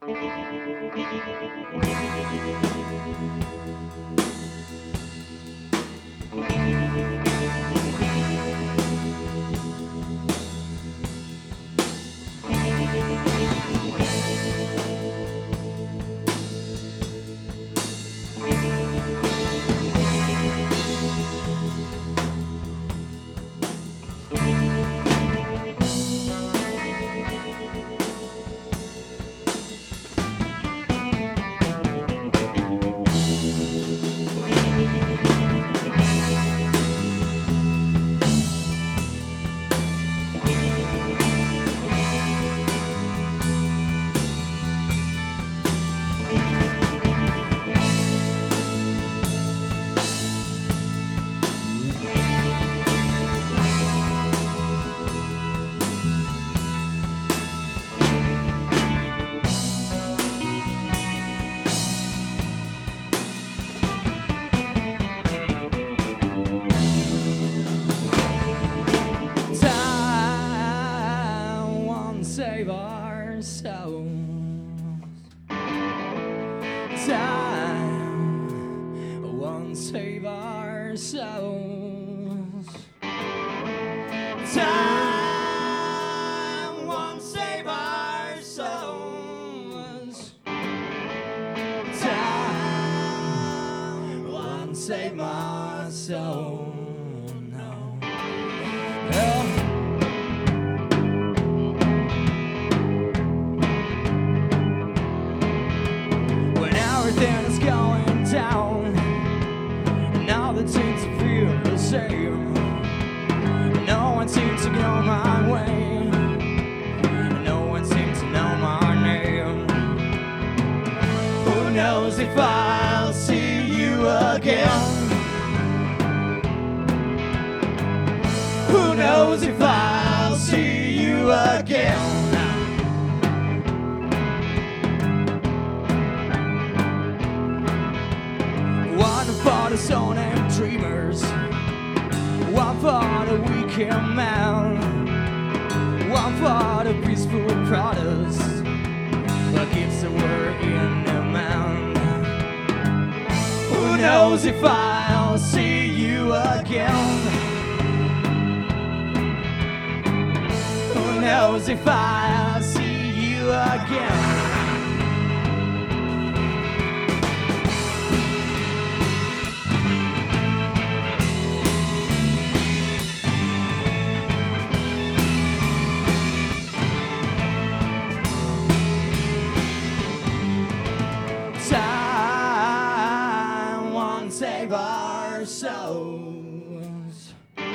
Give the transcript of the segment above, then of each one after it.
Time won't save our souls. Time won't save our souls. Time won't save our souls. Time won't save my soul. No. Oh. Everything is going down, and all the things I feel the same. No one seems to go my way, no one seems to know my name. Who knows if I'll see you again? Who knows if I'll see you again? For the so-named dreamers, one for the weekend man, one for the peaceful proudest that keeps the word in the man. Who knows if I'll see you again? Who knows if I'll see you again? Save our souls.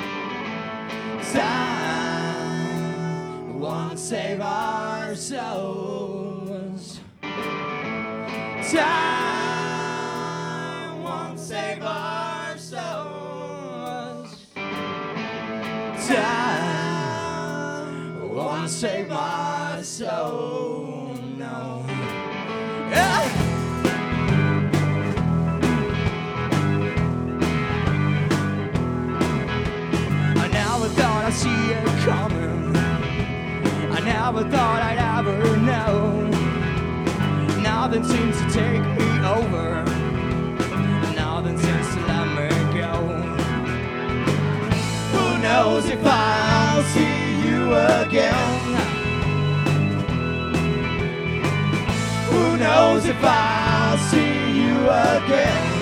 Time won't save our souls. Time won't save our souls. Time won't save my soul. No. Yeah. I see it coming. I never thought I'd ever know. Nothing seems to take me over. Nothing seems to let me go. Who knows if I'll see you again? Who knows if I'll see you again?